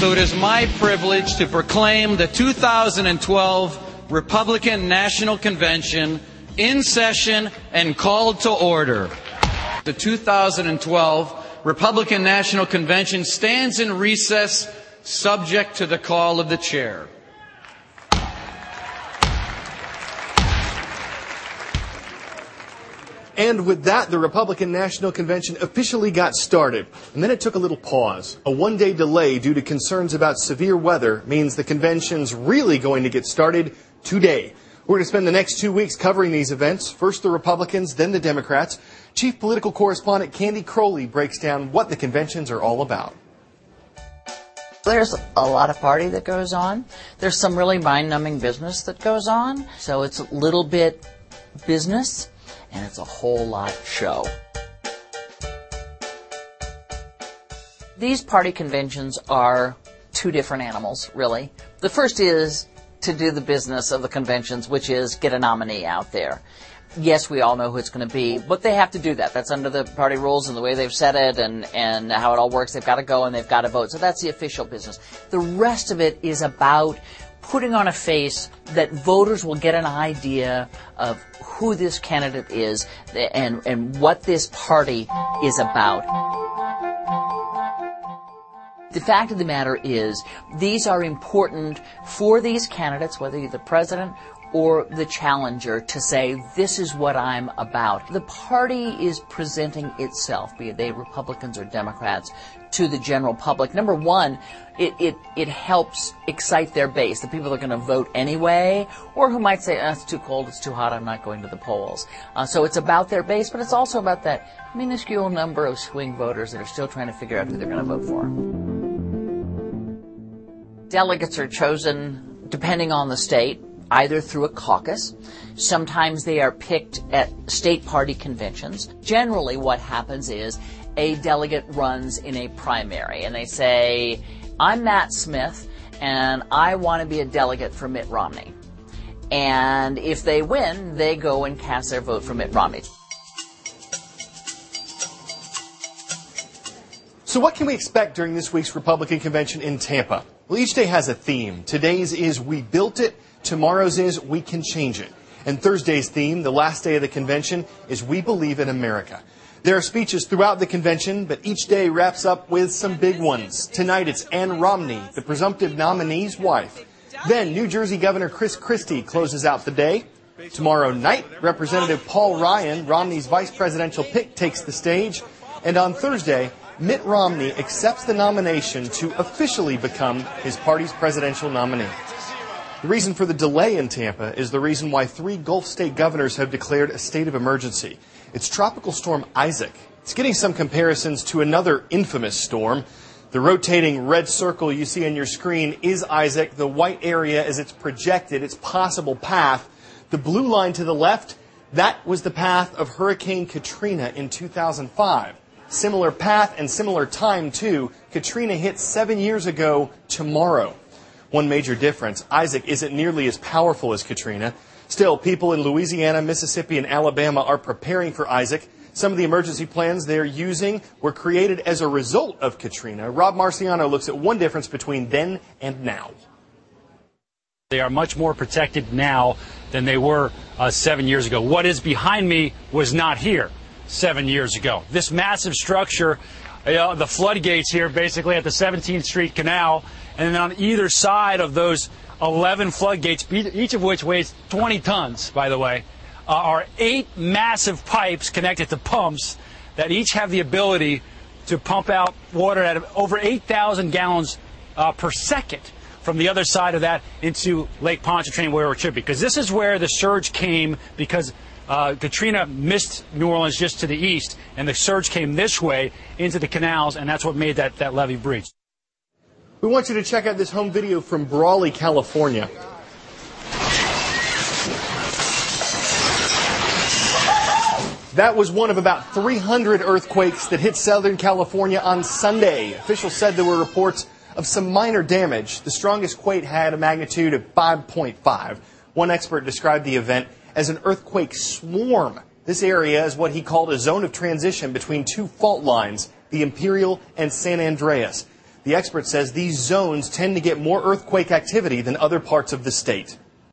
So it is my privilege to proclaim the 2012 Republican National Convention in session and called to order. The 2012 Republican National Convention stands in recess, subject to the call of the chair. And with that, the Republican National Convention officially got started. And then it took a little pause. A one-day delay due to concerns about severe weather means the convention's really going to get started today. We're going to spend the next 2 weeks covering these events. First the Republicans, then the Democrats. Chief Political Correspondent Candy Crowley breaks down what the conventions are all about. There's a lot of party that goes on. There's some really mind-numbing business that goes on. So it's a little bit business, and it's a whole lot show. These party conventions are two different animals, really. The first is to do the business of the conventions, which is get a nominee out there. Yes, we all know who it's going to be, but they have to do that. That's under the party rules and the way they've set it and how it all works. They've got to go and they've got to vote. So that's the official business. The rest of it is about putting on a face that voters will get an idea of who this candidate is and what this party is about. The fact of the matter is, these are important for these candidates, whether you're the president or the challenger, to say, this is what I'm about. The party is presenting itself, be they Republicans or Democrats, to the general public. Number one, it helps excite their base, the people that are going to vote anyway, or who might say, it's too cold, it's too hot, I'm not going to the polls. So it's about their base, but it's also about that minuscule number of swing voters that are still trying to figure out who they're going to vote for. Delegates are chosen depending on the state, either through a caucus. Sometimes they are picked at state party conventions. Generally what happens is a delegate runs in a primary and they say, I'm Matt Smith and I want to be a delegate for Mitt Romney. And if they win, they go and cast their vote for Mitt Romney. So what can we expect during this week's Republican convention in Tampa? Well, each day has a theme. Today's is We Built It. Tomorrow's is We Can Change It. And Thursday's theme, the last day of the convention, is We Believe in America. There are speeches throughout the convention, but each day wraps up with some big ones. Tonight it's Ann Romney, the presumptive nominee's wife. Then New Jersey Governor Chris Christie closes out the day. Tomorrow night, Representative Paul Ryan, Romney's vice presidential pick, takes the stage. And on Thursday, Mitt Romney accepts the nomination to officially become his party's presidential nominee. The reason for the delay in Tampa is the reason why 3 Gulf state governors have declared a state of emergency. It's Tropical Storm Isaac. It's getting some comparisons to another infamous storm. The rotating red circle you see on your screen is Isaac. The white area is its projected, its possible path. The blue line to the left, that was the path of Hurricane Katrina in 2005. Similar path and similar time, too. Katrina hit 7 years ago tomorrow. One major difference, Isaac isn't nearly as powerful as Katrina. Still, people in Louisiana, Mississippi, and Alabama are preparing for Isaac. Some of the emergency plans they're using were created as a result of Katrina. Rob Marciano looks at one difference between then and now. They are much more protected now than they were 7 years ago. What is behind me was not here 7 years ago. This massive structure, the floodgates here basically at the 17th Street Canal, and then on either side of those 11 floodgates, each of which weighs 20 tons, by the way, are 8 massive pipes connected to pumps that each have the ability to pump out water at over 8,000 gallons per second from the other side of that into Lake Pontchartrain, where it should be. Because this is where the surge came, because Katrina missed New Orleans just to the east, and the surge came this way into the canals, and that's what made that levee breach. We want you to check out this home video from Brawley, California. That was one of about 300 earthquakes that hit Southern California on Sunday. Officials said there were reports of some minor damage. The strongest quake had a magnitude of 5.5. One expert described the event as an earthquake swarm. This area is what he called a zone of transition between 2 fault lines, the Imperial and San Andreas. The expert says these zones tend to get more earthquake activity than other parts of the state.